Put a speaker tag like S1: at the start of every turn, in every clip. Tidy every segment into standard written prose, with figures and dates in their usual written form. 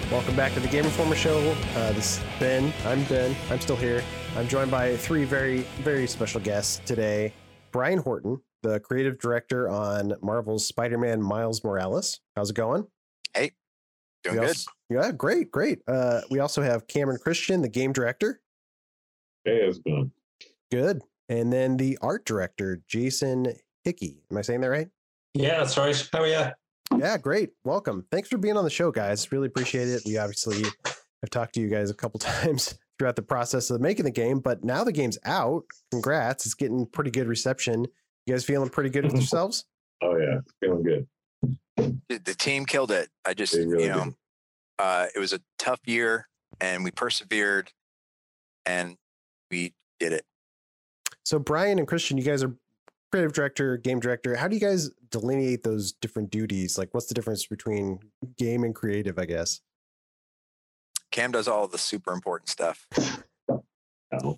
S1: Welcome back to the Game Informer Show. This is Ben. I'm Ben. I'm still here. I'm joined by three very, very special guests today. Brian Horton, the creative director on Marvel's Spider-Man Miles Morales. How's it going?
S2: Hey, doing good.
S1: Yeah, great. We also have Cameron Christian, the game director.
S3: Hey, how's it going?
S1: Good. And then the art director, Jason Hickey. Am I saying that right?
S4: Yeah, that's right. How are you?
S1: Yeah, great. Welcome. Thanks for being on the show, guys. Really appreciate it. We obviously have talked to you guys a couple times throughout the process of making the game, but now the game's out. Congrats. It's getting pretty good reception. You guys feeling pretty good with yourselves?
S3: Oh, yeah. Feeling good.
S2: The team killed it. I just,
S3: really
S2: it was a tough year and we persevered and we did it.
S1: So Brian and Christian, you guys are creative director, game director. How do you guys delineate those different duties? Like, what's the difference between game and creative, I guess?
S2: Cam does all the super important stuff.
S3: No.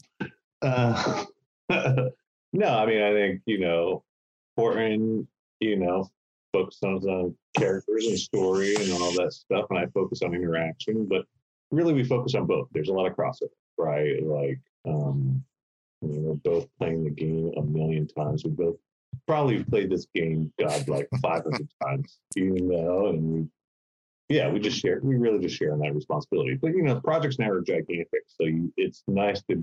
S3: No, I mean, I think, important, focus on characters and story and all that stuff. And I focus on interaction, but really we focus on both. There's a lot of crossover, right? Like, we're both playing the game a million times. We both probably played this game, like 500 times, and we really just share in that responsibility. But, the projects now are gigantic. So it's nice to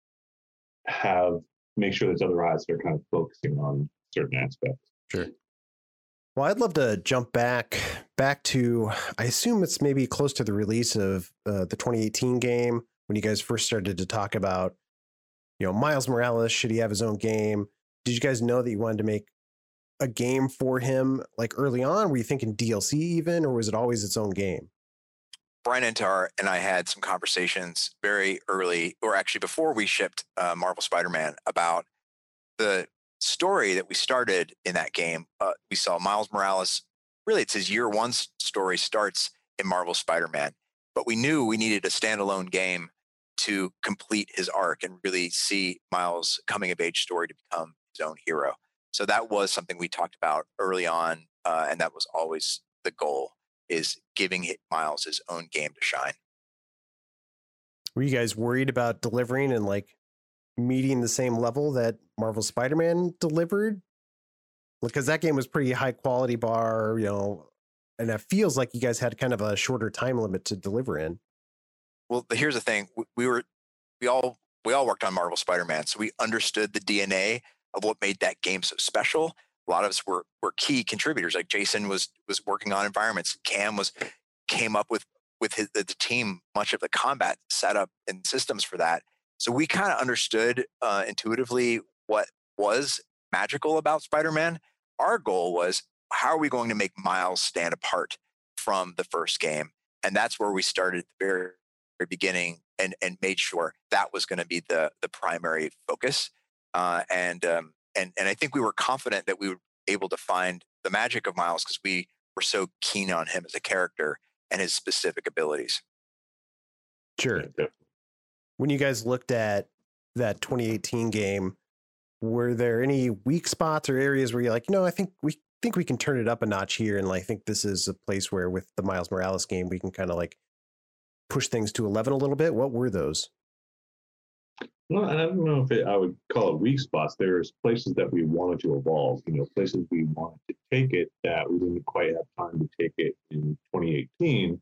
S3: make sure there's other eyes that are kind of focusing on certain aspects.
S1: Sure. Well, I'd love to jump back to, I assume it's maybe close to the release of the 2018 game when you guys first started to talk about, Miles Morales, should he have his own game? Did you guys know that you wanted to make a game for him like early on? Were you thinking DLC even, or was it always its own game?
S2: Brian Entar and I had some conversations very early, or actually before we shipped Marvel Spider-Man, about the story that we started in that game. We saw Miles Morales, really it's his year one story starts in Marvel Spider-Man, but we knew we needed a standalone game to complete his arc and really see Miles' coming of age story to become his own hero. So that was something we talked about early on, and that was always the goal, is giving Miles his own game to shine.
S1: Were you guys worried about delivering and like meeting the same level that Marvel Spider-Man delivered? Because that game was pretty high quality bar, and it feels like you guys had kind of a shorter time limit to deliver in.
S2: Well, here's the thing. We all worked on Marvel Spider-Man, so we understood the DNA of what made that game so special. A lot of us were key contributors. Like Jason was working on environments. Cam came up with the team much of the combat setup and systems for that. So we kind of understood intuitively what was magical about Spider-Man. Our goal was, how are we going to make Miles stand apart from the first game? And that's where we started at the very beginning and made sure that was going to be the primary focus. And I think we were confident that we were able to find the magic of Miles because we were so keen on him as a character and his specific abilities.
S1: Sure. When you guys looked at that 2018 game, were there any weak spots or areas where you're like, I think we can turn it up a notch here, and I think this is a place where with the Miles Morales game we can kind of like push things to 11 a little bit? What were those?
S3: Well, I don't know if I would call it weak spots. There's places that we wanted to evolve, places we wanted to take it that we didn't quite have time to take it in 2018.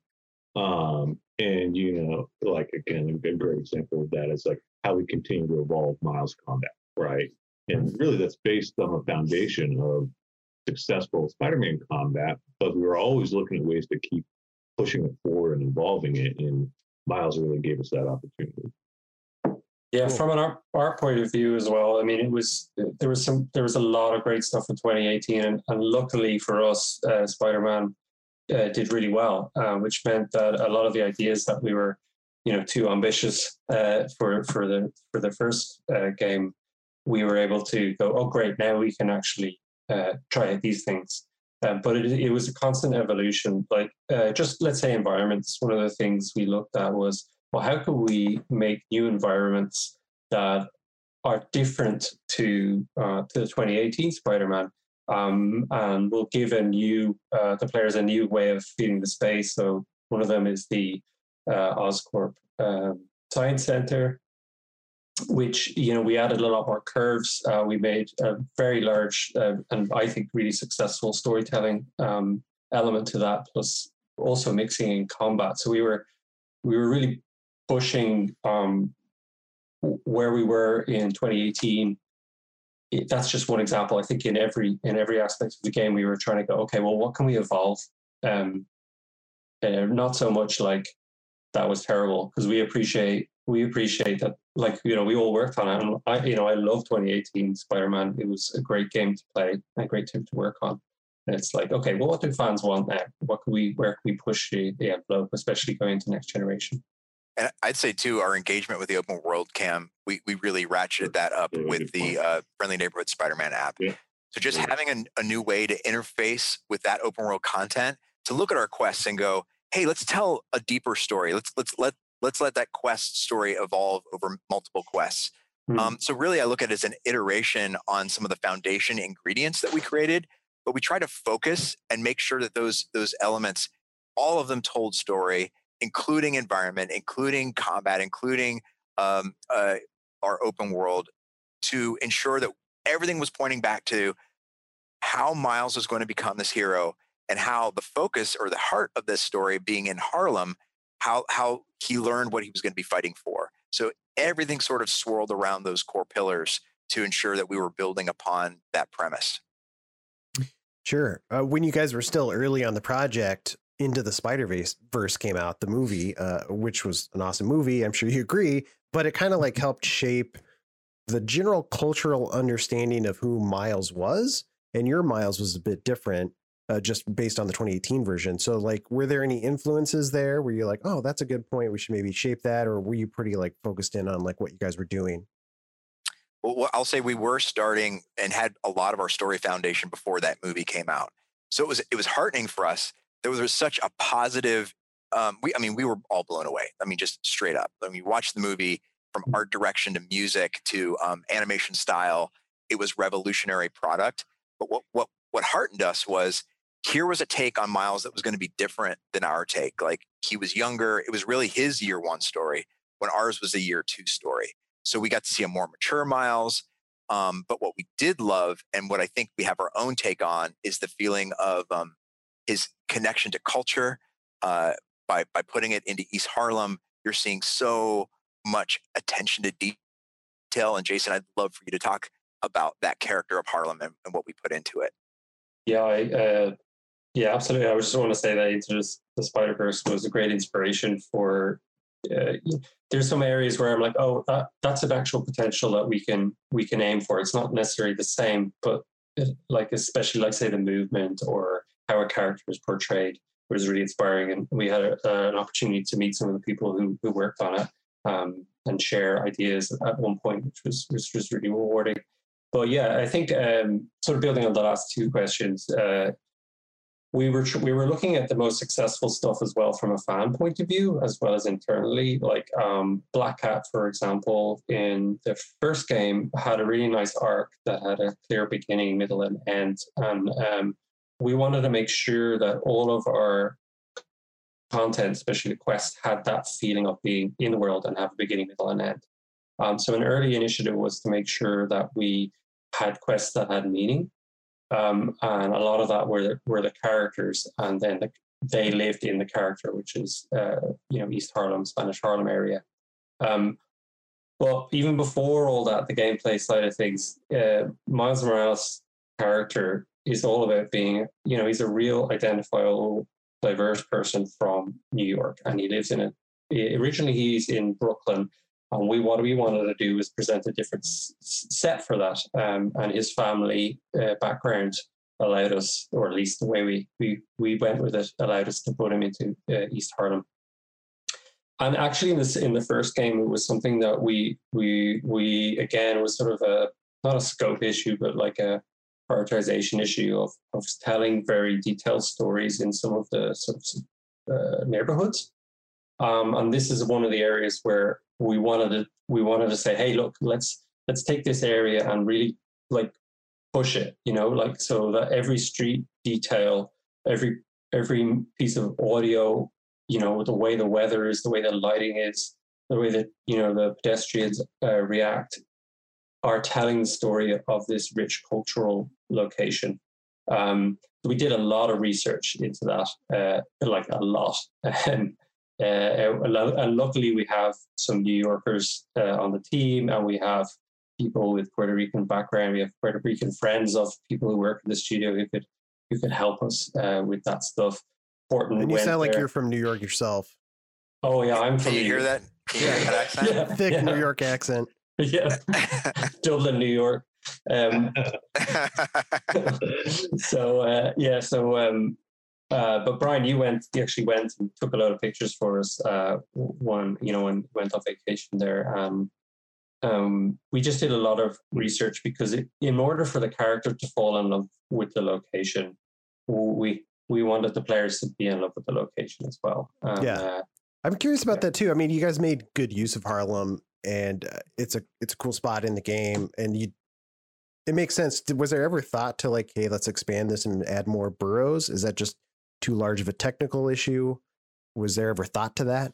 S3: And, like, again, a great example of that is like how we continue to evolve Miles combat, right? And really that's based on a foundation of successful Spider-Man combat, but we were always looking at ways to keep pushing it forward and evolving it. And Miles really gave us that opportunity.
S4: Yeah, from an art point of view as well. I mean, there was a lot of great stuff in 2018, and luckily for us, Spider-Man did really well, which meant that a lot of the ideas that we were, too ambitious for the first game, we were able to go, oh great, now we can actually try these things. But it was a constant evolution. Like just let's say environments. One of the things we looked at was, well, how can we make new environments that are different to the 2018 Spider-Man, and will give the players a new way of feeling the space. So One of them is the Oscorp Science Center, which, we added a lot more curves. We made a very large and I think really successful storytelling element to that, plus also mixing in combat. So we were really pushing where we were in 2018. That's just one example. I think in every aspect of the game, we were trying to go, okay, well, what can we evolve? Not so much like that was terrible, because we appreciate that, like, we all worked on it. And I love 2018 Spider-Man. It was a great game to play, a great team to work on. And it's like, okay, well, what do fans want now? Where can we push the envelope, especially going into next generation?
S2: And I'd say too, our engagement with the open world, Cam, we really ratcheted that up with the Friendly Neighborhood Spider-Man app. Yeah. So just having a new way to interface with that open world content, to look at our quests and go, hey, let's tell a deeper story. Let's let that quest story evolve over multiple quests. So really, I look at it as an iteration on some of the foundation ingredients that we created, but we try to focus and make sure that those elements, all of them told story, including environment, including combat, including our open world, to ensure that everything was pointing back to how Miles was going to become this hero, and how the focus or the heart of this story being in Harlem, how he learned what he was going to be fighting for. So everything sort of swirled around those core pillars to ensure that we were building upon that premise.
S1: Sure. When you guys were still early on the project, Into the Spider-Verse came out, the movie, which was an awesome movie. I'm sure you agree, but it kind of like helped shape the general cultural understanding of who Miles was. And your Miles was a bit different, just based on the 2018 version. So like, were there any influences there where you're like, oh, that's a good point, we should maybe shape that? Or were you pretty like focused in on like what you guys were doing?
S2: Well, I'll say we were starting and had a lot of our story foundation before that movie came out. So it was heartening for us. There was such a positive, we were all blown away. I mean, just straight up. When you watch the movie, from art direction to music to animation style, it was revolutionary product. But what heartened us was, here was a take on Miles that was going to be different than our take. Like, he was younger. It was really his year one story when ours was a year two story. So we got to see a more mature Miles. But what we did love, and what I think we have our own take on, is the feeling of his connection to culture. By putting it into East Harlem, you're seeing so much attention to detail. And Jason, I'd love for you to talk about that character of Harlem and what we put into it.
S4: Yeah, absolutely. I was just want to say that Into the Spider-Verse was a great inspiration for. There's some areas where I'm like, oh, that's an actual potential that we can aim for. It's not necessarily the same, but like, especially like, say, the movement or how a character is portrayed was really inspiring. And we had an opportunity to meet some of the people who worked on it and share ideas at one point, which was really rewarding. But yeah, I think sort of building on the last two questions, we were looking at the most successful stuff as well from a fan point of view, as well as internally. Like Black Cat, for example, in the first game had a really nice arc that had a clear beginning, middle, and end. And we wanted to make sure that all of our content, especially the quest, had that feeling of being in the world and have a beginning, middle, and end. So an early initiative was to make sure that we had quests that had meaning. And a lot of that were the characters, and then they lived in the character, which is East Harlem, Spanish Harlem area. But even before all that, the gameplay side of things, Miles Morales' character is all about being, he's a real identifiable, diverse person from New York, and he lives in it. Originally, he's in Brooklyn. And what we wanted to do was present a different set for that. And his family background allowed us, or at least the way we went with it, allowed us to put him into East Harlem. And actually, in the first game, it was something that we again, was sort of not a scope issue, but like a prioritization issue of telling very detailed stories in some of the sort of neighborhoods. And this is one of the areas where we wanted to say, hey, look, let's take this area and really like push it, like, so that every street detail, every piece of audio, the way the weather is, the way the lighting is, the way that the pedestrians react, are telling the story of this rich cultural location. We did a lot of research into that, like a lot. And luckily we have some New Yorkers on the team, and we have people with Puerto Rican background. We have Puerto Rican friends of people who work in the studio who could help us with that stuff. Portland,
S1: and you sound like you're from New York yourself.
S4: Oh yeah, I'm from.
S2: Can you hear that? Can you hear that accent?
S4: Yeah,
S1: Thick New York accent.
S4: Yeah, Dublin, New York. But Brian, you actually went and took a lot of pictures for us. When went on vacation there. We just did a lot of research because in order for the character to fall in love with the location, we wanted the players to be in love with the location as well.
S1: I'm curious about that too. I mean, you guys made good use of Harlem, and it's a cool spot in the game, and it makes sense. Was there ever thought to like, hey, let's expand this and add more boroughs? Is that just too large of a technical issue? Was there ever thought to that?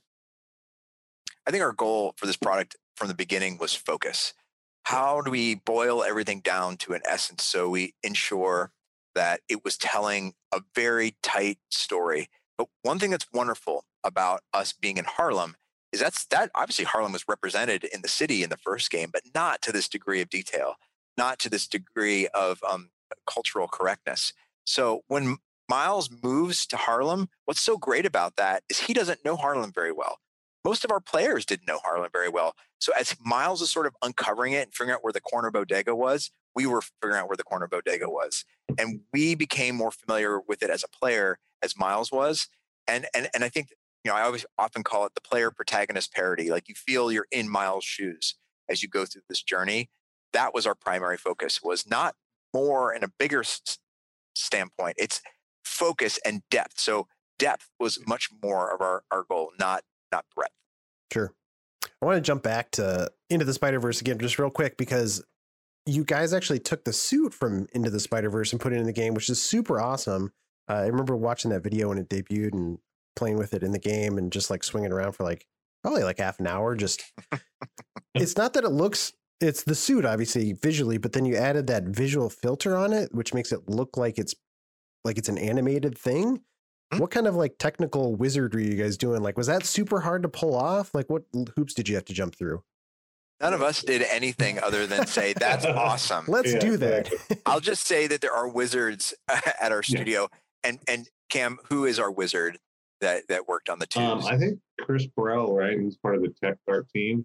S2: I think our goal for this product from the beginning was focus. How do we boil everything down to an essence so we ensure that it was telling a very tight story? But one thing that's wonderful about us being in Harlem is that obviously Harlem was represented in the city in the first game, but not to this degree of detail, not to this degree of cultural correctness. So when Miles moves to Harlem, what's so great about that is he doesn't know Harlem very well. Most of our players didn't know Harlem very well. So as Miles is sort of uncovering it and figuring out where the corner bodega was, we were figuring out where the corner bodega was. And we became more familiar with it as a player as Miles was. And I think, I always often call it the player protagonist parody. Like you feel you're in Miles' shoes as you go through this journey. That was our primary focus, was not more in a bigger standpoint. It's focus and depth. So depth was much more of our goal, not breadth.
S1: Sure. I want to jump back to Into the Spider-Verse again, just real quick, because you guys actually took the suit from Into the Spider-Verse and put it in the game, which is super awesome. I remember watching that video when it debuted and playing with it in the game and just like swinging around for probably half an hour. Just, it's not that it's the suit, obviously visually, but then you added that visual filter on it, which makes it look like it's an animated thing. What kind of like technical wizardry are you guys doing? Like, was that super hard to pull off? Like, what hoops did you have to jump through?
S2: None of us did anything other than say, that's awesome.
S1: Let's do that.
S2: I'll just say that there are wizards at our studio. And Cam, who is our wizard that worked on the tubes?
S3: I think Chris Burrell, right? He's part of the tech art team.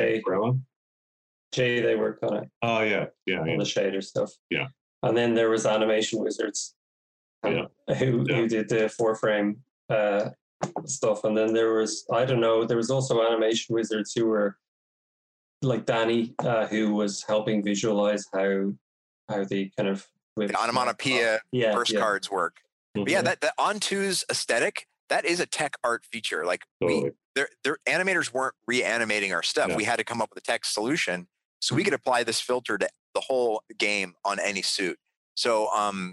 S4: Jay, they worked on it.
S3: Oh, yeah.
S4: On the shader stuff.
S3: Yeah.
S4: And then there was Animation Wizards. Who did the 4-frame stuff. And then there was also Animation Wizards who were like Danny, who was helping visualize how the kind of
S2: the onomatopoeia cards work. Mm-hmm. But yeah, that On2's aesthetic, that is a tech art feature. Like their animators weren't reanimating our stuff. Yeah. We had to come up with a tech solution so we could apply this filter to the whole game on any suit. So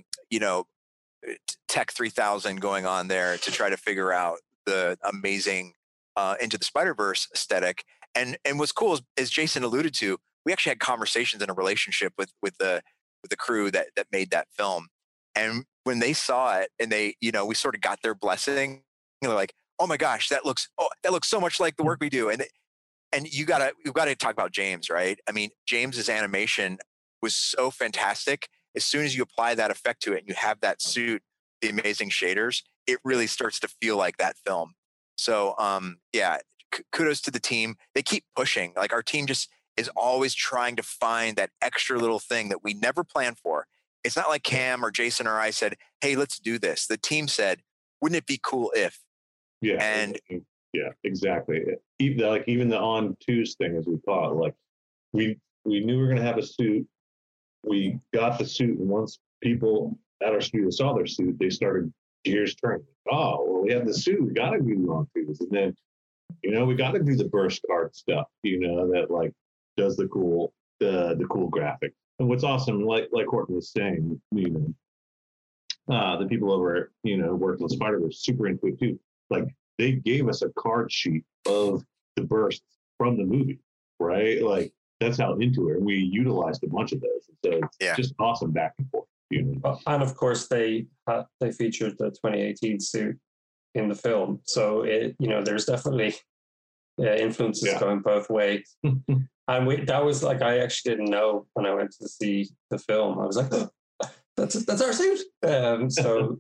S2: Tech 3000 going on there to try to figure out the amazing Into the Spider-Verse aesthetic. And what's cool is, as Jason alluded to, we actually had conversations in a relationship with the crew that made that film. And when they saw it and they, we sort of got their blessing, they're like, oh my gosh, that looks so much like the work we do. And you've got to talk about James, right? I mean, James's animation was so fantastic. As soon as you apply that effect to it and you have that suit, the amazing shaders, it really starts to feel like that film. So, kudos to the team. They keep pushing. Like our team just is always trying to find that extra little thing that we never planned for. It's not like Cam or Jason or I said, hey, let's do this. The team said, wouldn't it be cool if?
S3: Yeah.
S2: And
S3: yeah, exactly. Even the On2's thing, as we call it, like we knew we were going to have a suit. We got the suit, and once people at our studio saw their suit, they started gears turning. Oh, well, we have the suit. We got to do the On2s. And then, we got to do the burst art stuff, that like does the cool graphic. And what's awesome, like Horton was saying, the people over at, worked on Spider-Verse super into it too. Like they gave us a card sheet of the bursts from the movie, right? Like that's how into it. And we utilized a bunch of those. So it's just awesome back and forth.
S4: And of course, they featured the 2018 suit in the film. So there's definitely influences going both ways. And that was like, I actually didn't know when I went to see the film. I was like, oh, that's our suit. So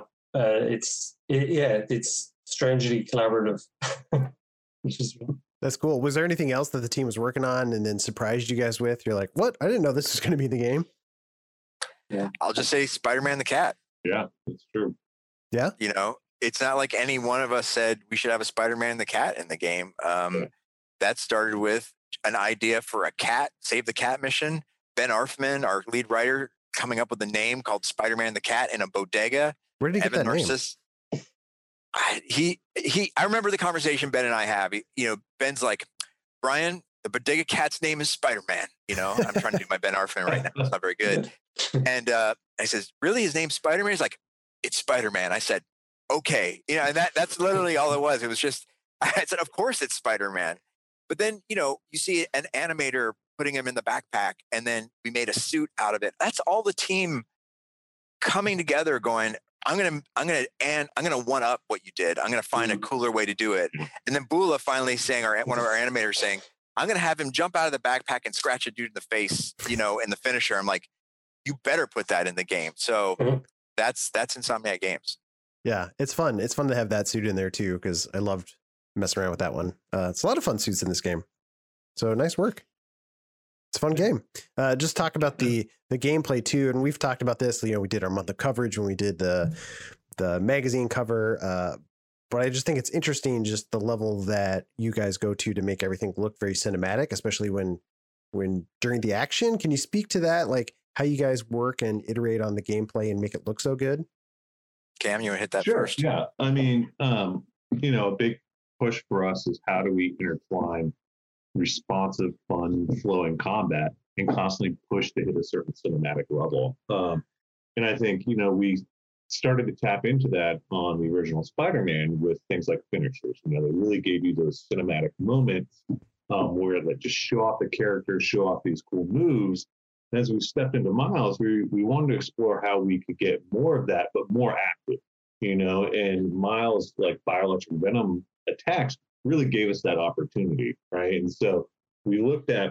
S4: it's strangely collaborative. Which is
S1: That's cool. Was there anything else that the team was working on and then surprised you guys with? You're like, what? I didn't know this was going to be the game.
S2: Yeah, I'll just say Spider-Man the cat.
S3: Yeah, that's true.
S1: Yeah,
S2: it's not like any one of us said we should have a Spider-Man the cat in the game. That started with an idea for a cat, Save the Cat mission. Ben Arfman, our lead writer, coming up with a name called Spider-Man the Cat in a bodega.
S1: Where did he get that name?
S2: I remember the conversation Ben and I have. Ben's like, Brian, the bodega cat's name is Spider-Man. I'm trying to do my Ben Arfman right now. It's not very good. And I says, really? His name's Spider-Man? He's like, it's Spider-Man. I said, okay. And that's literally all it was. It was just, I said, of course it's Spider-Man. But then, you see an animator putting him in the backpack, and then we made a suit out of it. That's all the team coming together going, I'm gonna one up what you did. I'm gonna find a cooler way to do it. And then Bula finally saying, one of our animators saying, I'm gonna have him jump out of the backpack and scratch a dude in the face, in the finisher. I'm like, you better put that in the game. So that's Insomniac Games.
S1: Yeah, it's fun. It's fun to have that suit in there too, because I loved messing around with that one. It's a lot of fun suits in this game. So nice work. It's a fun game. Just talk about the gameplay too, and we've talked about this. We did our month of coverage when we did the magazine cover. But I just think it's interesting, just the level that you guys go to make everything look very cinematic, especially when during the action. Can you speak to that, like how you guys work and iterate on the gameplay and make it look so good?
S2: Cam, you want to hit that
S3: Sure,
S2: first?
S3: Yeah, I mean, a big push for us is how do we intertwine responsive, fun, flowing combat and constantly push to hit a certain cinematic level. And I think, we started to tap into that on the original Spider-Man with things like finishers. They really gave you those cinematic moments where they just show off the characters, show off these cool moves. And as we stepped into Miles, we wanted to explore how we could get more of that, but more active, and Miles, like bioelectric venom attacks, really gave us that opportunity, right? And so we looked at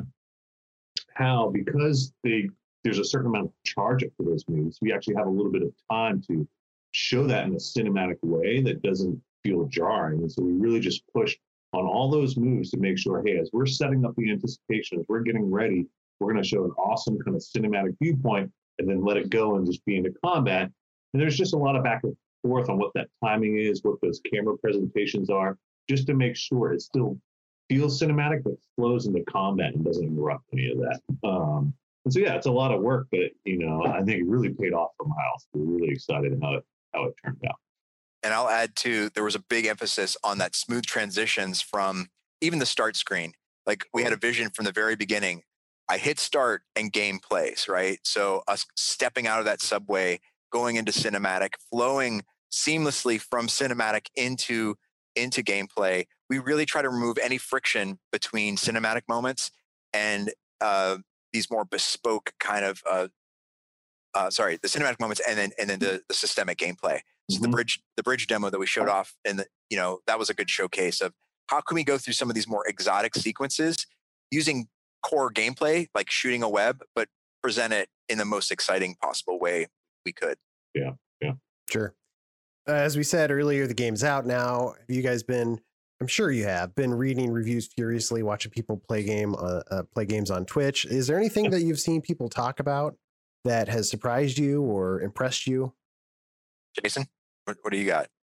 S3: how, because there's a certain amount of charge up for those moves, we actually have a little bit of time to show that in a cinematic way that doesn't feel jarring. And so we really just pushed on all those moves to make sure, hey, as we're setting up the anticipation, as we're getting ready, we're going to show an awesome kind of cinematic viewpoint and then let it go and just be into combat. And there's just a lot of back and forth on what that timing is, what those camera presentations are, just to make sure it still feels cinematic, but flows into combat and doesn't interrupt any of that. And so, yeah, it's a lot of work, but, I think it really paid off for Miles. We're really excited how it turned out.
S2: And I'll add too, there was a big emphasis on that smooth transitions from even the start screen. Like we had a vision from the very beginning. I hit start and game plays, right? So us stepping out of that subway, going into cinematic, flowing seamlessly from cinematic into gameplay. We really try to remove any friction between cinematic moments and these more bespoke kind of the cinematic moments and then the systemic gameplay. So the bridge demo that we showed off and that was a good showcase of how can we go through some of these more exotic sequences using core gameplay like shooting a web, but present it in the most exciting possible way we could.
S3: Yeah.
S1: Sure. As we said earlier, the game's out now. Have you guys been, I'm sure you have, been reading reviews furiously, watching people play games on Twitch. Is there anything that you've seen people talk about that has surprised you or impressed you?
S2: Jason, what do you got?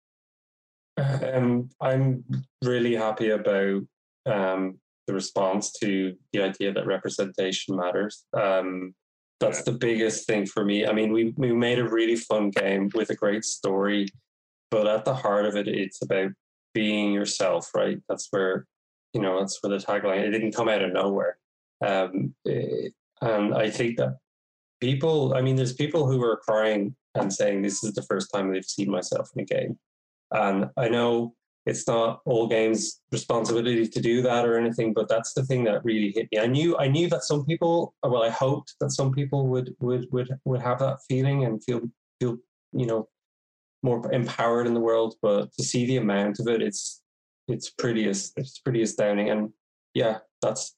S4: I'm really happy about the response to the idea that representation matters. That's the biggest thing for me. I mean, we made a really fun game with a great story, but at the heart of it, it's about being yourself, right? That's where the tagline, it didn't come out of nowhere. And I think that there's people who are crying and saying this is the first time they've seen myself in a game. And I know it's not all games' responsibility to do that or anything, but that's the thing that really hit me. I knew that some people, well, I hoped that some people would have that feeling and feel more empowered in the world, but to see the amount of it, it's pretty astounding. And yeah, that's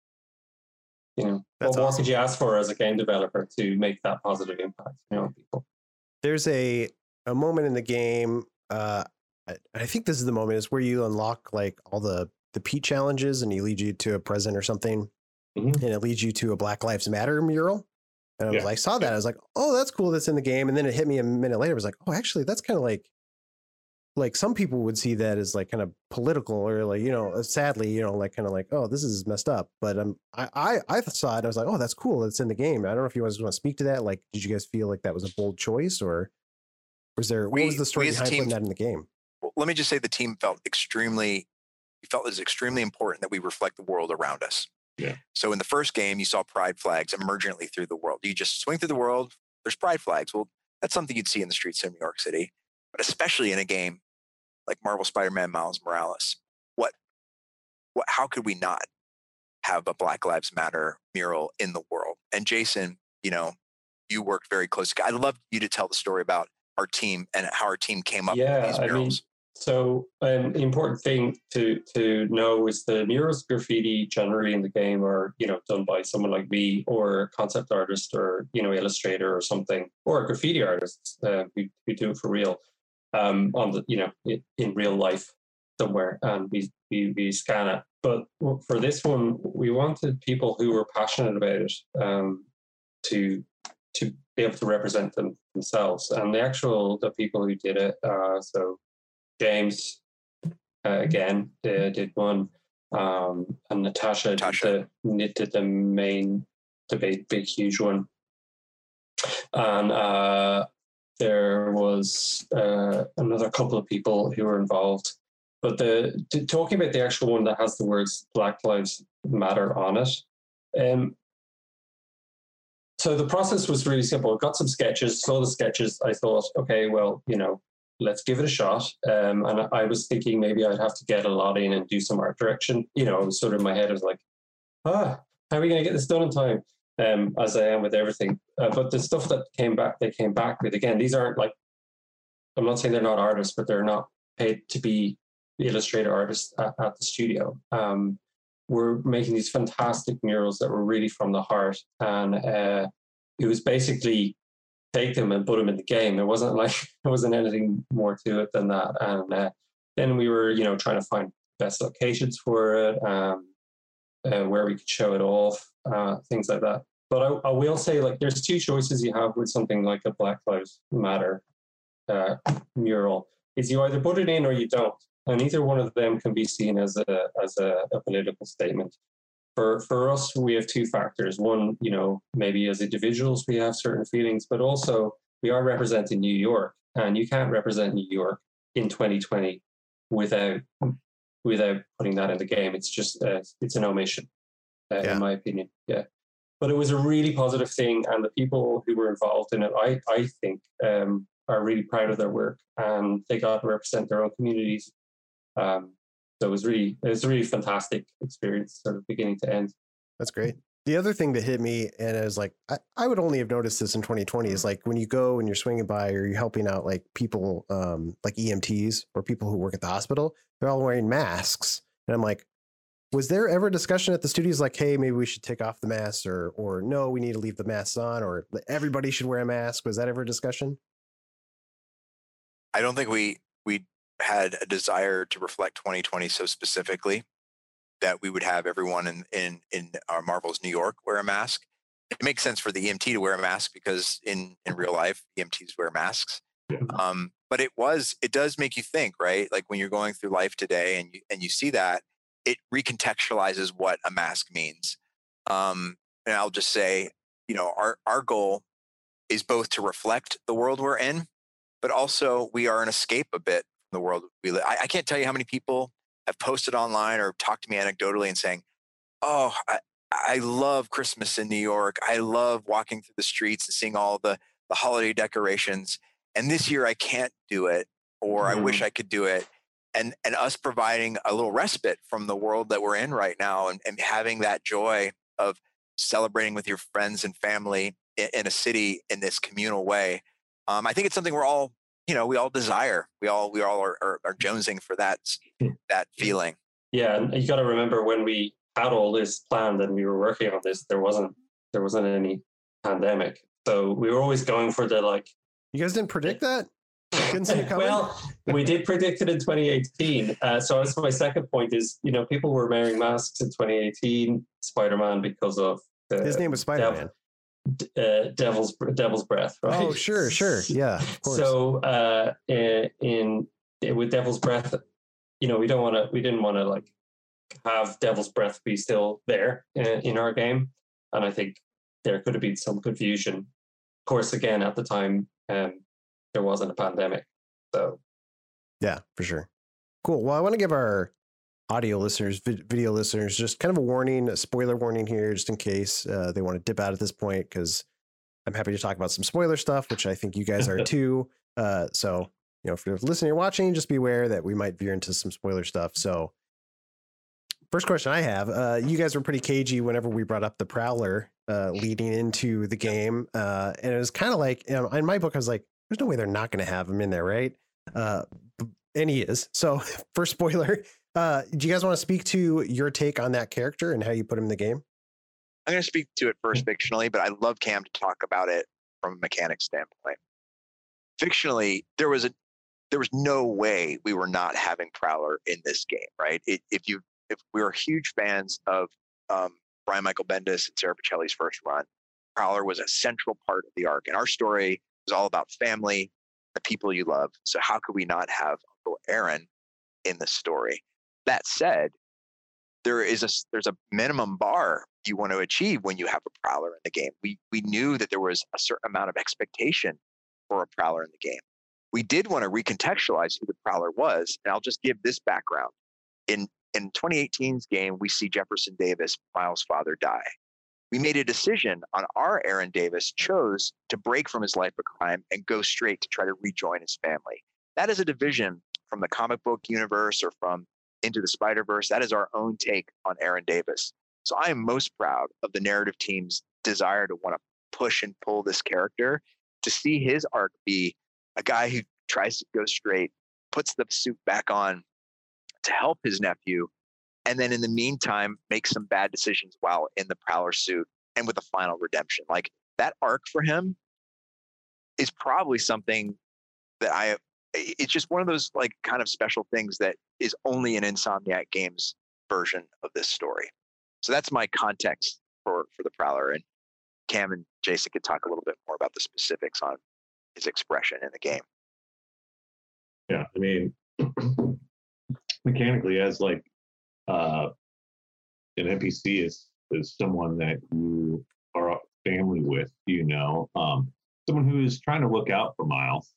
S1: That's
S4: what
S1: awesome.
S4: could you ask for as a game developer to make that positive impact on people?
S1: There's a moment in the game. I think this is the moment is where you unlock like all the Pete challenges, and he leads you to a present or something, and it leads you to a Black Lives Matter mural. And I saw that. I was like, oh, that's cool. That's in the game. And then it hit me a minute later. I was like, oh, actually, that's kind of like some people would see that as like kind of political or like, sadly, like kind of like, oh, this is messed up. But I saw it. I was like, oh, that's cool. It's in the game. I don't know if you guys want to speak to that. Like, did you guys feel like that was a bold choice, or what was the story behind putting that in the game?
S2: Well, let me just say the team felt it was extremely important that we reflect the world around us.
S3: Yeah.
S2: So in the first game, you saw pride flags emergently through the world. You just swing through the world, there's pride flags. Well, that's something you'd see in the streets of New York City, but especially in a game like Marvel Spider-Man Miles Morales. How could we not have a Black Lives Matter mural in the world? And Jason, you worked very close. I'd love you to tell the story about our team and how our team came up with these murals.
S4: So the important thing to know is the murals graffiti generally in the game are, done by someone like me or a concept artist or, illustrator or something, or a graffiti artist. We do it for real on the, in real life somewhere, and we scan it. But for this one, we wanted people who were passionate about it to be able to represent themselves. And the people who did it, so James, again, did one, and Natasha. Did the main, the big, huge one. And there was another couple of people who were involved. But talking about the actual one that has the words Black Lives Matter on it, so the process was really simple. I got some sketches, saw the sketches. I thought, okay, well, let's give it a shot. And I was thinking maybe I'd have to get a lot in and do some art direction. Sort of in my head, I was like, how are we going to get this done in time? As I am with everything. But the stuff that they came back with, again, these aren't like, I'm not saying they're not artists, but they're not paid to be the illustrator artists at the studio. We're making these fantastic murals that were really from the heart. And it was basically take them and put them in the game. There wasn't anything more to it than that. And then we were, trying to find best locations for it, where we could show it off, things like that. But I will say, like, there's two choices you have with something like a Black Lives Matter mural. Is you either put it in or you don't. And either one of them can be seen as a political statement. For us, we have two factors. One, maybe as individuals, we have certain feelings, but also we are representing New York, and you can't represent New York in 2020 without putting that in the game. It's just, it's an omission, in my opinion. Yeah. But it was a really positive thing, and the people who were involved in it, I think, are really proud of their work, and they got to represent their own communities. So it was a really fantastic experience, sort of beginning to end.
S1: That's great. The other thing that hit me, and I was like, I would only have noticed this in 2020, is like when you go and you're swinging by or you're helping out like people, like EMTs or people who work at the hospital, they're all wearing masks. And I'm like, was there ever discussion at the studios like, hey, maybe we should take off the masks, or no, we need to leave the masks on, or everybody should wear a mask? Was that ever a discussion?
S2: I don't think we had a desire to reflect 2020 so specifically that we would have everyone in our Marvel's New York wear a mask. It makes sense for the EMT to wear a mask because in real life, EMTs wear masks. But it does make you think, right? Like when you're going through life today and you see that, it recontextualizes what a mask means. And I'll just say, our goal is both to reflect the world we're in, but also we are an escape a bit from the world we live. I can't tell you how many people have posted online or talked to me anecdotally and saying, oh, I love Christmas in New York. I love walking through the streets and seeing all the holiday decorations. And this year I can't do it, or I wish I could do it. and us providing a little respite from the world that we're in right now, and having that joy of celebrating with your friends and family in a city in this communal way. I think it's something we're all, we all desire. We all are jonesing for that feeling.
S4: Yeah, and you got to remember, when we had all this planned and we were working on this, there wasn't any pandemic, so we were always going for the like.
S1: You guys didn't predict that? Couldn't see it coming?
S4: Well, we did predict it in 2018. So that's my second point is, people were wearing masks in 2018, Spider-Man, because of
S1: his name was Spider-Man.
S4: Devil's Breath, right?
S1: Oh, sure. Yeah, of course.
S4: So with Devil's Breath, we didn't want to like have Devil's Breath be still there in our game. And I think there could have been some confusion. Of course, again, at the time, there wasn't a pandemic. So
S1: yeah, for sure. Cool. Well, I want to give our audio listeners, video listeners, just kind of a warning, a spoiler warning here, just in case they want to dip out at this point, because I'm happy to talk about some spoiler stuff, which I think you guys are too. So, if you're listening or watching, just be aware that we might veer into some spoiler stuff. So first question I have, you guys were pretty cagey whenever we brought up the Prowler leading into the game. And it was kind of like, in my book, I was like, there's no way they're not going to have him in there, right? And he is. So first spoiler, do you guys want to speak to your take on that character and how you put him in the game?
S2: I'm going to speak to it first fictionally, but I'd love Cam to talk about it from a mechanics standpoint. Fictionally, there was no way we were not having Prowler in this game, right? If we were huge fans of Brian Michael Bendis and Sarah Pacelli's first run, Prowler was a central part of the arc, and our story was all about family, the people you love. So how could we not have Uncle Aaron in the story? That said, there's a minimum bar you want to achieve when you have a Prowler in the game. We knew that there was a certain amount of expectation for a Prowler in the game. We did want to recontextualize who the Prowler was, and I'll just give this background. In 2018's game, we see Jefferson Davis, Miles' father, die. We made a decision on our Aaron Davis chose to break from his life of crime and go straight to try to rejoin his family. That is a division from the comic book universe or from Into the Spider-Verse. That is our own take on Aaron Davis. So I am most proud of the narrative team's desire to want to push and pull this character, to see his arc be a guy who tries to go straight, puts the suit back on to help his nephew, and then in the meantime, make some bad decisions while in the Prowler suit and with a final redemption. Like, that arc for him is probably something that it's just one of those like kind of special things that is only an Insomniac Games version of this story. So that's my context for the Prowler, and Cam and Jason could talk a little bit more about the specifics on his expression in the game.
S3: Yeah, I mean, mechanically, as like an NPC is someone that you are family with, someone who is trying to look out for Miles.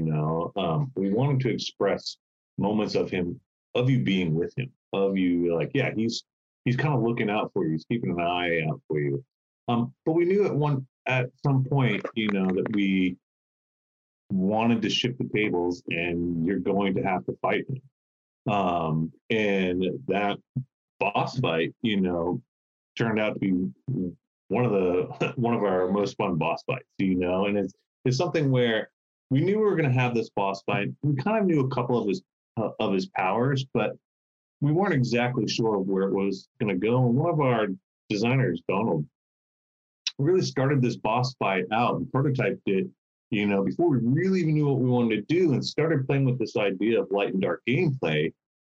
S3: We wanted to express moments of you being with him, of you like, yeah, he's kind of looking out for you, he's keeping an eye out for you. But we knew at some point, that we wanted to shift the tables, and you're going to have to fight him. And that boss fight, turned out to be one of our most fun boss fights, and it's something where we knew we were going to have this boss fight. We kind of knew a couple of his powers, but we weren't exactly sure where it was going to go. And one of our designers, Donald, really started this boss fight out and prototyped it, before we really even knew what we wanted to do, and started playing with this idea of light and dark gameplay.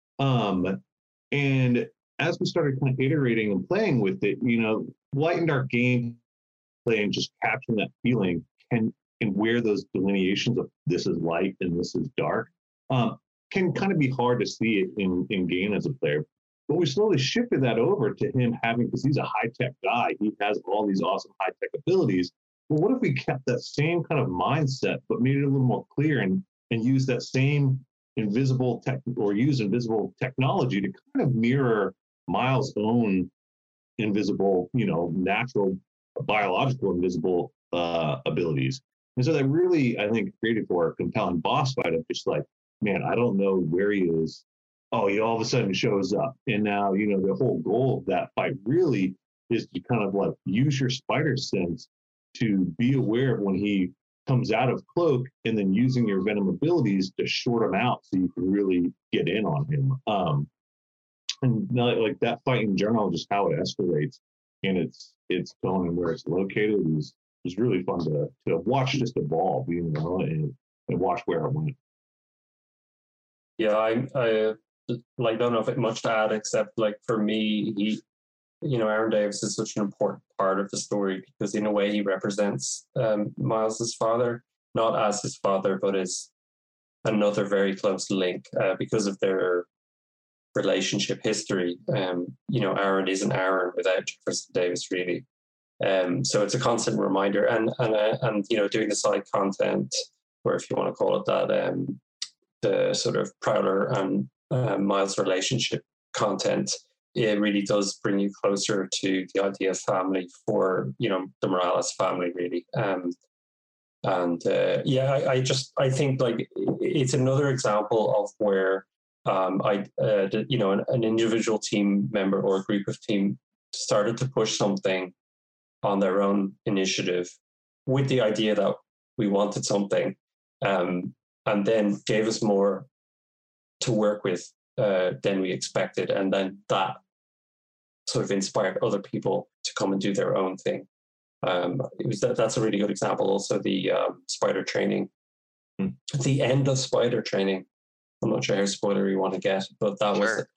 S3: And as we started kind of iterating and playing with it, light and dark gameplay and just capturing that feeling and where those delineations of this is light and this is dark can kind of be hard to see it in game as a player. But we slowly shifted that over to him because he's a high-tech guy. He has all these awesome high-tech abilities. Well, what if we kept that same kind of mindset, but made it a little more clear and use that same invisible technology to kind of mirror Miles' own invisible, natural, biological invisible abilities. And so that really, I think, created for a compelling boss fight of just like, man, I don't know where he is. oh, he all of a sudden shows up. And now, the whole goal of that fight really is to kind of like use your spider sense to be aware of when he comes out of cloak, and then using your venom abilities to short him out so you can really get in on him. And like that fight in general, just how it escalates and its tone and where it's located is really fun to watch just evolve, and watch where it went.
S4: Yeah, I like don't know if it much to add except like for me, Aaron Davis is such an important part of the story because in a way he represents Miles's father, not as his father, but as another very close link because of their relationship history. Aaron isn't Aaron without Jefferson Davis, really. So it's a constant reminder, and doing the side content, or if you want to call it that, the sort of Prowler and Miles relationship content, it really does bring you closer to the idea of family for the Morales family, really. I think like it's another example of where an individual team member or a group of team started to push something on their own initiative with the idea that we wanted something, and then gave us more to work with than we expected, and then that sort of inspired other people to come and do their own thing. That's a really good example. Also, the spider training, the end of spider training. I'm not sure how spoiler you want to get, but that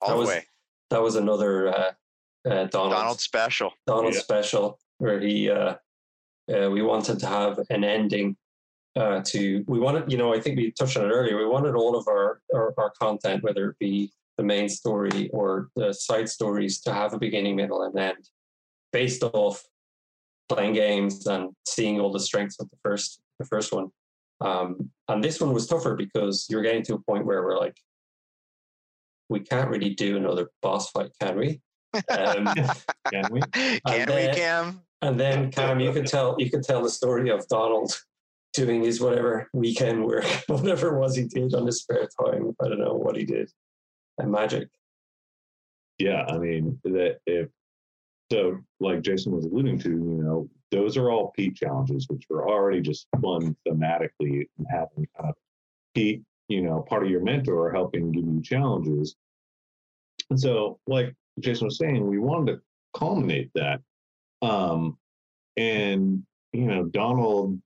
S4: was another Donald
S2: special.
S4: Special, where he we wanted to have an ending. I think we touched on it earlier. We wanted all of our content, whether it be the main story or the side stories, to have a beginning, middle, and end, based off playing games and seeing all the strengths of the first one. And this one was tougher because you're getting to a point where we're like, we can't really do another boss fight, can we?
S3: Can we?
S2: Cam?
S4: And then Cam, you could tell the story of Donald doing his whatever weekend work, whatever it was he did on his spare time. I don't know what he did. And magic.
S3: Yeah, I mean so like Jason was alluding to, those are all Pete challenges, which are already just fun thematically, and having kind of Pete, part of your mentor helping give you challenges. And so, like Jason was saying, we wanted to culminate that. And Donald,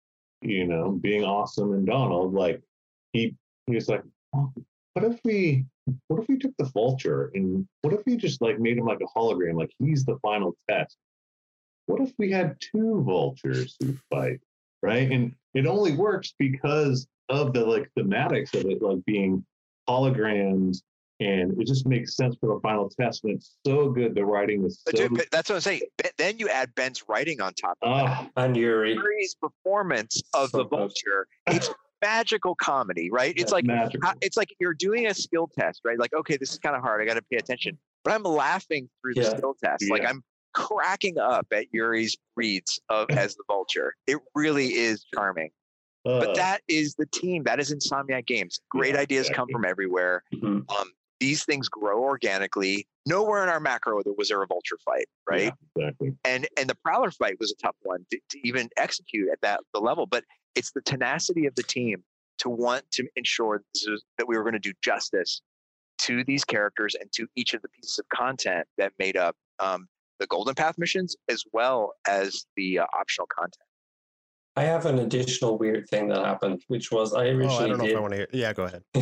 S3: being awesome, and Donald, like he was like, oh, what if we took the Vulture, and what if we just like made him like a hologram, like he's the final test? What if we had two Vultures who fight, right? And it only works because of the like thematics of it, like being holograms, and it just makes sense for the final test. And it's so good. The writing is so.
S2: But that's what I'm saying. Then you add Ben's writing on top of that,
S4: and
S2: Yuri's performance of the Vulture. It's magical comedy, right? It's like you're doing a skill test, right? Like, okay, this is kind of hard. I got to pay attention, but I'm laughing through the skill test. Yeah. Like I'm cracking up at Yuri's reads as the Vulture. It really is charming. But that is the team. That is Insomniac Games. Great ideas come from everywhere. Mm-hmm. These things grow organically. Nowhere in our macro was there a Vulture fight, right?
S3: Yeah, exactly.
S2: And the Prowler fight was a tough one to even execute at the level. But it's the tenacity of the team to want to ensure that we were going to do justice to these characters and to each of the pieces of content that made up the Golden Path missions, as well as the optional content.
S4: I have an additional weird thing that happened, which was I originally
S1: I don't know if I want to hear. Yeah, go ahead.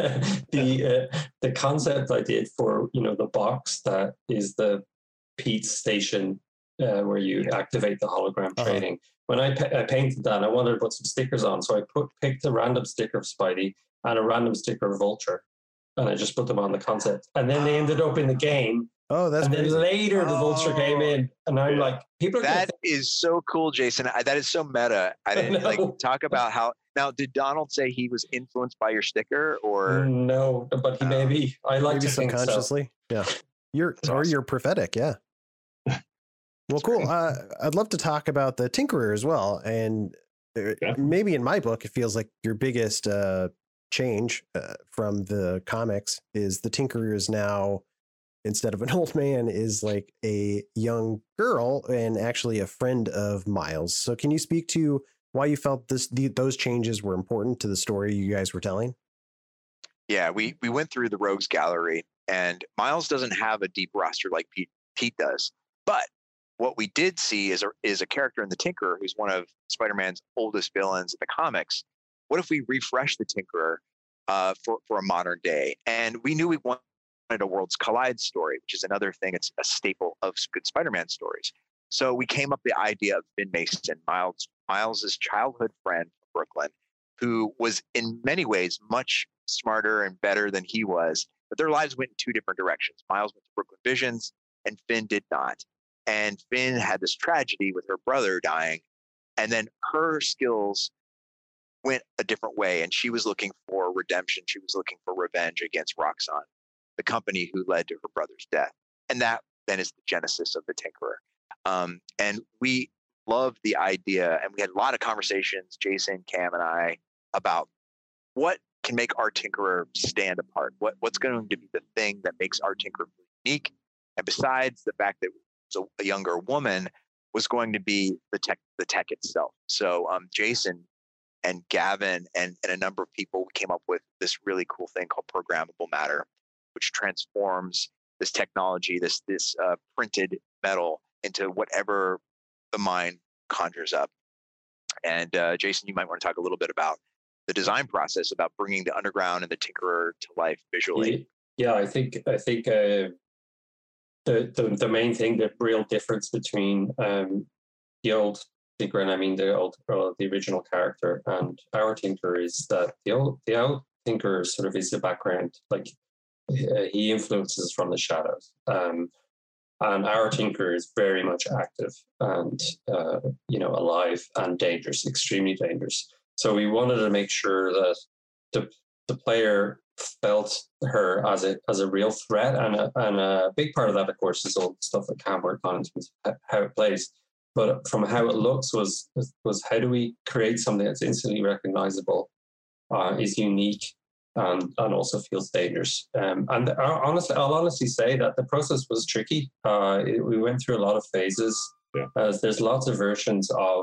S4: The concept I did for the box that is the Pete's station where you activate the hologram training. When I painted that, I wanted to put some stickers on, so I picked a random sticker of Spidey and a random sticker of Vulture, and I just put them on the concept. And then they ended up in the game.
S1: Oh, that's
S4: and
S1: crazy.
S4: Then later the Vulture came in, and I'm like, people.
S2: That is so cool, Jason. That is so meta. I didn't talk about how. Now, did Donald say he was influenced by your sticker, or
S4: no? But he maybe. I like
S1: maybe
S4: to think
S1: subconsciously. So. Yeah, you're prophetic. Yeah. Well, cool. I'd love to talk about the Tinkerer as well, and maybe in my book, it feels like your biggest change from the comics is the Tinkerer is now, instead of an old man, is like a young girl and actually a friend of Miles. So can you speak to why you felt those changes were important to the story you guys were telling?
S2: Yeah, we went through the Rogues Gallery, and Miles doesn't have a deep roster like Pete does. But what we did see is a character in the Tinkerer who's one of Spider-Man's oldest villains in the comics. What if we refresh the Tinkerer for a modern day? And we knew we wanted a Worlds Collide story, which is another thing. It's a staple of good Spider-Man stories. So we came up with the idea of Finn Mason, Miles's childhood friend from Brooklyn, who was in many ways much smarter and better than he was, but their lives went in two different directions. Miles went to Brooklyn Visions and Finn did not. And Finn had this tragedy with her brother dying, and then her skills went a different way, and she was looking for redemption. She was looking for revenge against Roxxon, the company who led to her brother's death. And that then is the genesis of the Tinkerer. And we loved the idea, and we had a lot of conversations, Jason, Cam, and I, about what can make our Tinkerer stand apart. What's going to be the thing that makes our Tinkerer unique? And besides the fact that it was a younger woman, was going to be the tech itself. So Jason and Gavin and a number of people came up with this really cool thing called programmable matter, which transforms this technology, this printed metal, into whatever the mind conjures up. And Jason, you might want to talk a little bit about the design process, about bringing the Underground and the Tinkerer to life visually.
S4: Yeah, I think the main thing, the real difference between the old Tinkerer, and I mean the original character, and our Tinkerer, is that the old Tinkerer sort of is the background, like he influences from the shadows. And our Tinkerer is very much active and alive and dangerous, extremely dangerous. So we wanted to make sure that the player felt her as a real threat, and a big part of that, of course, is all the stuff that Cam worked on in terms of how it plays. But from how it looks was how do we create something that's instantly recognizable, is unique, and also feels dangerous. And I'll honestly say that the process was tricky. We went through a lot of phases.
S3: Yeah.
S4: As there's lots of versions of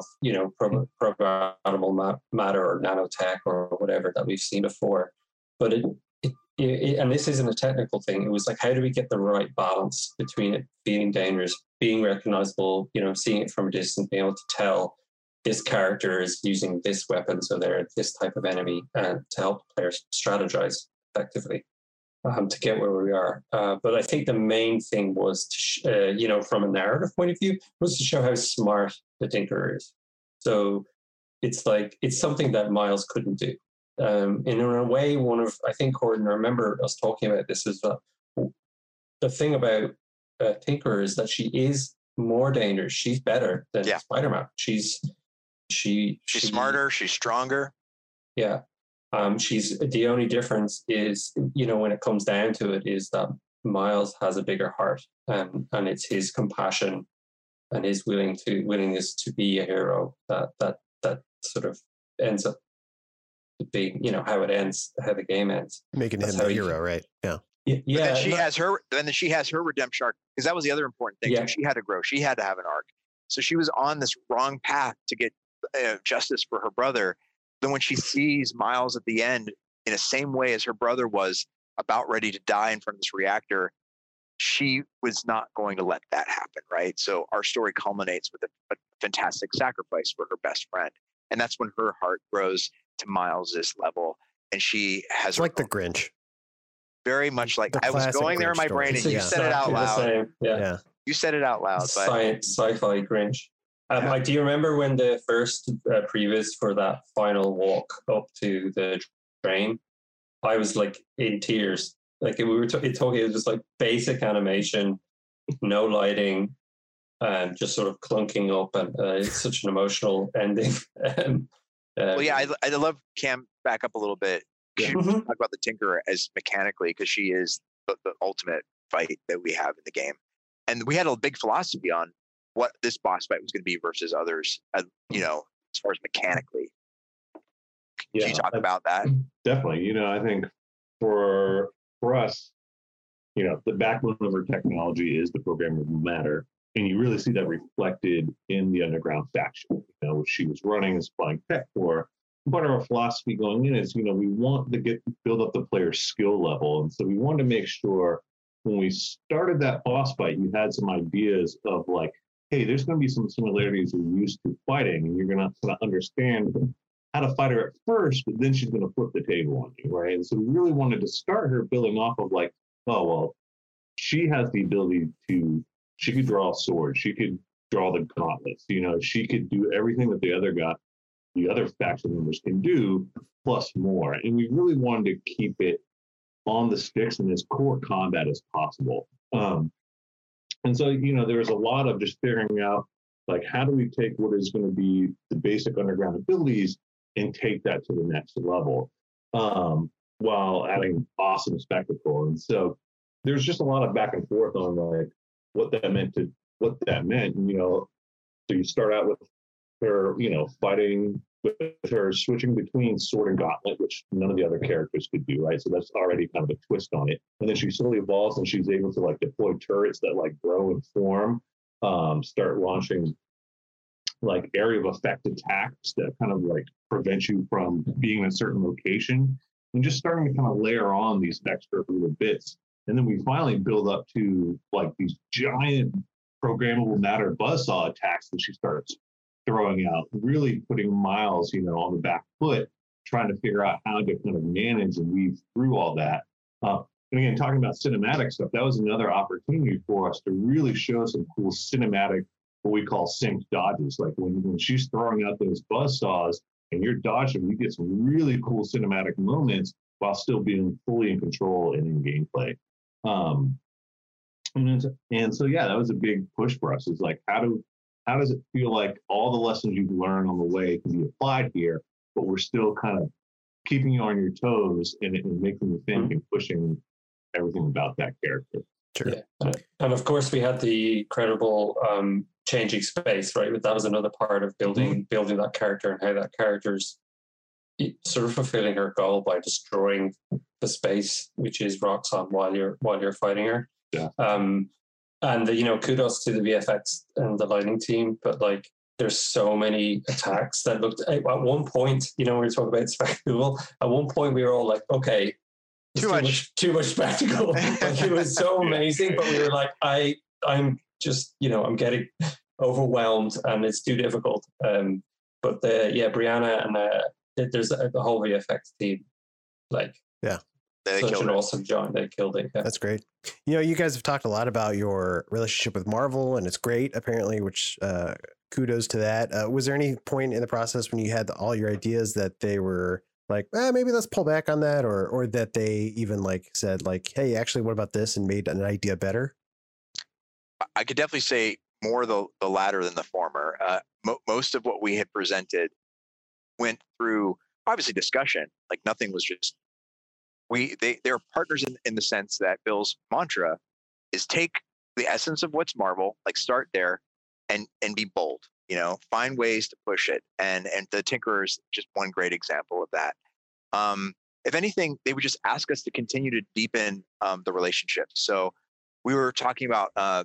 S4: programmable matter or nanotech or whatever that we've seen before, but it and this isn't a technical thing. It was like, how do we get the right balance between it being dangerous, being recognizable, seeing it from a distance, being able to tell this character is using this weapon, so they're this type of enemy, and to help players strategize effectively to get where we are. But I think the main thing was, from a narrative point of view, was to show how smart the Tinkerer is. So it's something that Miles couldn't do. In a way, I think, Gordon, I remember us talking about this, is that the thing about Tinkerer is that she is more dangerous. She's better than Spider-Man. She's
S2: smarter. She's stronger.
S4: Yeah. She's the only difference is, when it comes down to it, is that Miles has a bigger heart, and it's his compassion and his willingness to be a hero that sort of ends up being, how it ends, how the game ends,
S1: making him the hero, right? Yeah.
S4: Yeah.
S2: Then she has her redemption arc, because that was the other important thing. Too. She had to grow. She had to have an arc. So she was on this wrong path to get justice for her brother. Then when she sees Miles at the end, in the same way as her brother was about ready to die in front of this reactor, she was not going to let that happen, right? So our story culminates with a fantastic sacrifice for her best friend. And that's when her heart grows to Miles's level. And she has...
S1: It's like the Grinch.
S2: Very much like... I was going there in my brain, and you said it out loud.
S4: Yeah.
S2: You said it out loud.
S4: Sci-fi Grinch. Do you remember when the first previews for that final walk up to the train? I was like in tears. Like we were talking, it was just like basic animation, no lighting, and just sort of clunking up, and it's such an emotional ending.
S2: I love Cam. Back up a little bit. You should talk about the Tinkerer as mechanically, because she is the ultimate fight that we have in the game, and we had a big philosophy on what this boss fight was going to be versus others, as far as mechanically. Can you talk about that?
S3: Definitely. You know, I think for us, you know, the backbone of our technology is the programmable matter. And you really see that reflected in the underground faction, you know, which she was running and supplying tech for. Part of our philosophy going in is, you know, we want to build up the player's skill level. And so we wanted to make sure when we started that boss fight, you had some ideas of like, hey, there's going to be some similarities you're used to fighting, and you're going to kind of understand how to fight her at first, but then she's going to flip the table on you, right? And so we really wanted to start her building off of like, oh, well, she has the ability she could draw a sword, she could draw the gauntlets, you know, she could do everything that the other faction members can do, plus more. And we really wanted to keep it on the sticks in as core combat as possible. And so, you know, there was a lot of just figuring out, like, how do we take what is going to be the basic underground abilities and take that to the next level, while adding awesome spectacle. And so there's just a lot of back and forth on like what that meant. And, you know, so you start out with her, you know, fighting with her switching between sword and gauntlet, which none of the other characters could do, right? So that's already kind of a twist on it. And then she slowly evolves and she's able to like deploy turrets that like grow and form, start launching like area of effect attacks that kind of like prevent you from being in a certain location, and just starting to kind of layer on these extra little bits. And then we finally build up to like these giant programmable matter buzzsaw attacks that she starts throwing out, really putting Miles, you know, on the back foot, trying to figure out how to kind of manage and weave through all that. And again, talking about cinematic stuff, that was another opportunity for us to really show some cool cinematic, what we call synced dodges. Like when she's throwing out those buzzsaws and you're dodging, you get some really cool cinematic moments while still being fully in control and in gameplay. And so, yeah, that was a big push for us. Is like, how does it feel like all the lessons you've learned on the way can be applied here, but we're still kind of keeping you on your toes and making you think and pushing everything about that character.
S1: Sure.
S4: Yeah. And of course, we had the incredible changing space, right? That was another part of building that character, and how that character's sort of fulfilling her goal by destroying the space, which is Roxxon, while you're fighting her.
S3: Yeah.
S4: And you know, kudos to the VFX and the lighting team, but like, there's so many attacks that looked. At one point, you know, we were talking about spectacle. At one point, we were all like, "Okay, too much spectacle." Like, it was so amazing, but we were like, "I'm just, you know, I'm getting overwhelmed, and it's too difficult." But Brianna and there's the whole VFX team, like,
S1: yeah.
S4: Such an awesome job. They killed it. Yeah.
S1: That's great. You know, you guys have talked a lot about your relationship with Marvel, and it's great, apparently, which kudos to that. Was there any point in the process when you had all your ideas that they were like, maybe let's pull back on that, or that they even like said like, hey, actually, what about this, and made an idea better?
S2: I could definitely say more the latter than the former. Most of what we had presented went through, obviously, discussion. Like, nothing was just they're partners in the sense that Bill's mantra is take the essence of what's Marvel, like start there and be bold, you know, find ways to push it. And the Tinkerer's just one great example of that. If anything, they would just ask us to continue to deepen the relationship. So we were talking about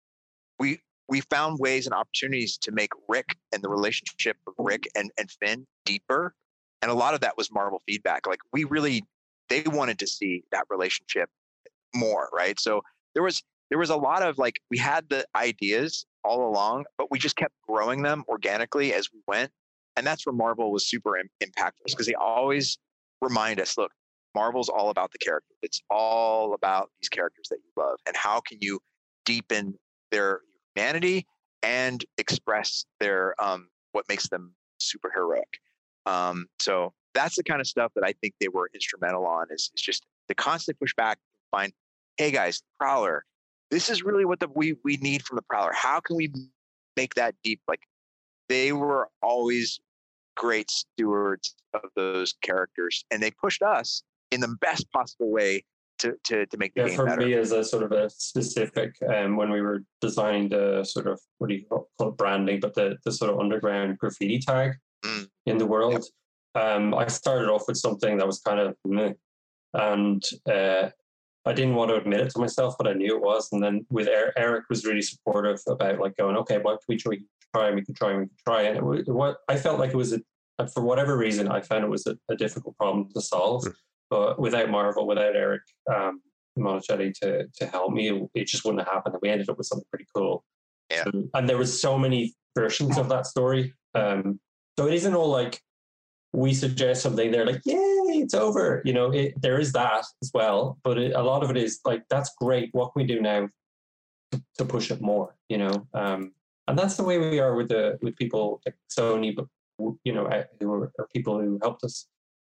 S2: we found ways and opportunities to make Rick and the relationship of Rick and Finn deeper. And a lot of that was Marvel feedback. Like, they wanted to see that relationship more, right? So there was a lot of like, we had the ideas all along, but we just kept growing them organically as we went. And that's where Marvel was super impactful, because they always remind us, look, Marvel's all about the character. It's all about these characters that you love, and how can you deepen their humanity and express their what makes them superheroic. So that's the kind of stuff that I think they were instrumental on, is just the constant pushback to find, hey guys, Prowler, this is really what we need from the Prowler. How can we make that deep? Like, they were always great stewards of those characters, and they pushed us in the best possible way to make the game
S4: for
S2: better.
S4: Me, as a sort of a specific, when we were designing the sort of, what do you call it, branding, but the sort of underground graffiti tag in the world. Yep. I started off with something that was kind of meh, and I didn't want to admit it to myself, but I knew it was. And then with Eric was really supportive about like going, okay, what can we try? We can try. And I felt like it was for whatever reason, I found it was a difficult problem to solve. But without Marvel, without Eric Monacelli to help me, it just wouldn't have happened. And we ended up with something pretty cool.
S2: Yeah.
S4: And there was so many versions of that story. So it isn't all like we suggest something, they're like, yay, it's over. You know, there is that as well. But a lot of it is like, that's great. What can we do now to push it more? You know, and that's the way we are with people like Sony, but you know, who are people who helped us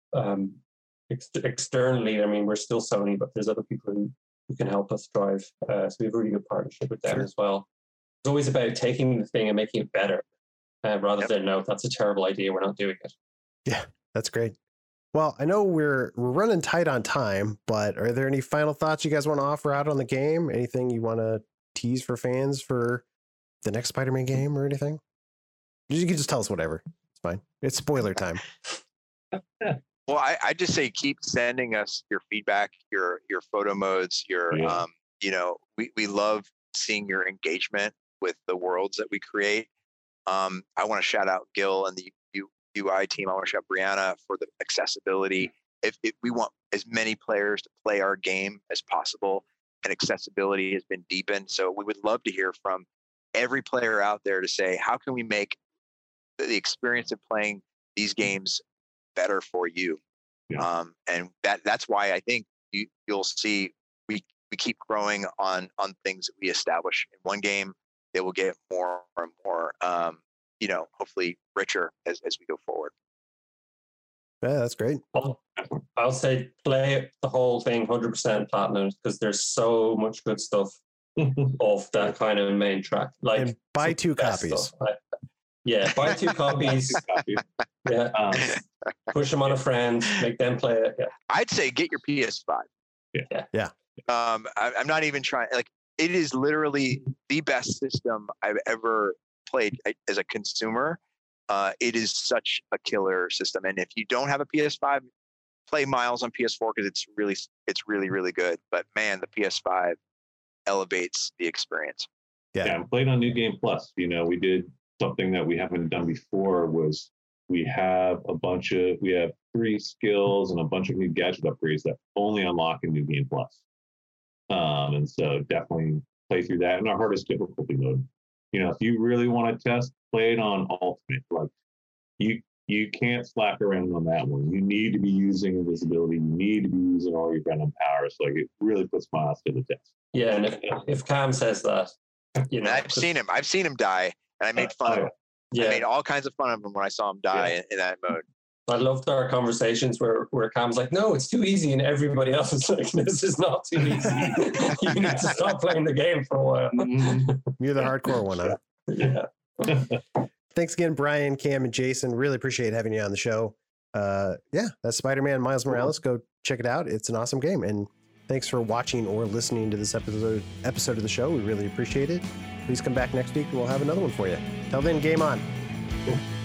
S4: externally. I mean, we're still Sony, but there's other people who can help us drive. So we have a really good partnership with them as well. It's always about taking the thing and making it better, rather than no, that's a terrible idea, we're not doing it.
S1: Yeah, that's great. Well, I know we're running tight on time, but are there any final thoughts you guys want to offer out on the game? Anything you want to tease for fans for the next Spider-Man game or anything? You can just tell us whatever. It's fine. It's spoiler time.
S2: Well, I just say keep sending us your feedback, your photo modes, you know, we love seeing your engagement with the worlds that we create. I want to shout out Gil and the UI team. I want to shout out Brianna for the accessibility. If we want as many players to play our game as possible, and accessibility has been deepened. So we would love to hear from every player out there to say, how can we make the experience of playing these games better for you? Yeah. And that's why I think you'll see we keep growing on things that we establish in one game. They will get more and more, you know, hopefully richer as we go forward.
S1: Yeah, that's great.
S4: I'll say play the whole thing 100% platinum, because there's so much good stuff off that kind of main track. Like,
S1: and buy 2 copies.
S4: Yeah, buy 2 copies. Yeah, push them on a friend, make them play it. Yeah.
S2: I'd say get your PS5.
S1: Yeah.
S2: I'm not even trying. Like, it is literally the best system I've ever played as a consumer. It is such a killer system, and if you don't have a PS5, play Miles on PS4 because it's really, really good. But man, the PS5 elevates the experience.
S3: Yeah, and played on New Game Plus. You know, we did something that we haven't done before. Was we have 3 skills and a bunch of new gadget upgrades that only unlock in New Game Plus. And so definitely play through that in our hardest difficulty mode. You know, if you really want to test, play it on Ultimate. Like, you can't slack around on that one. You need to be using invisibility. You need to be using all your venom powers. Like, it really puts Miles to the test.
S4: Yeah, and if Cam says that, you know,
S2: I've seen him die, and I made fun of him. Yeah. I made all kinds of fun of him when I saw him die in that mode.
S4: I loved our conversations where Cam's like, no, it's too easy. And everybody else is like, this is not too easy. You need to stop playing the game for a while.
S1: You're the hardcore one, huh?
S4: Yeah.
S1: Thanks again, Brian, Cam, and Jason. Really appreciate having you on the show. Yeah, that's Spider-Man Miles Morales. Go check it out. It's an awesome game. And thanks for watching or listening to this episode of the show. We really appreciate it. Please come back next week and we'll have another one for you. Till then, game on.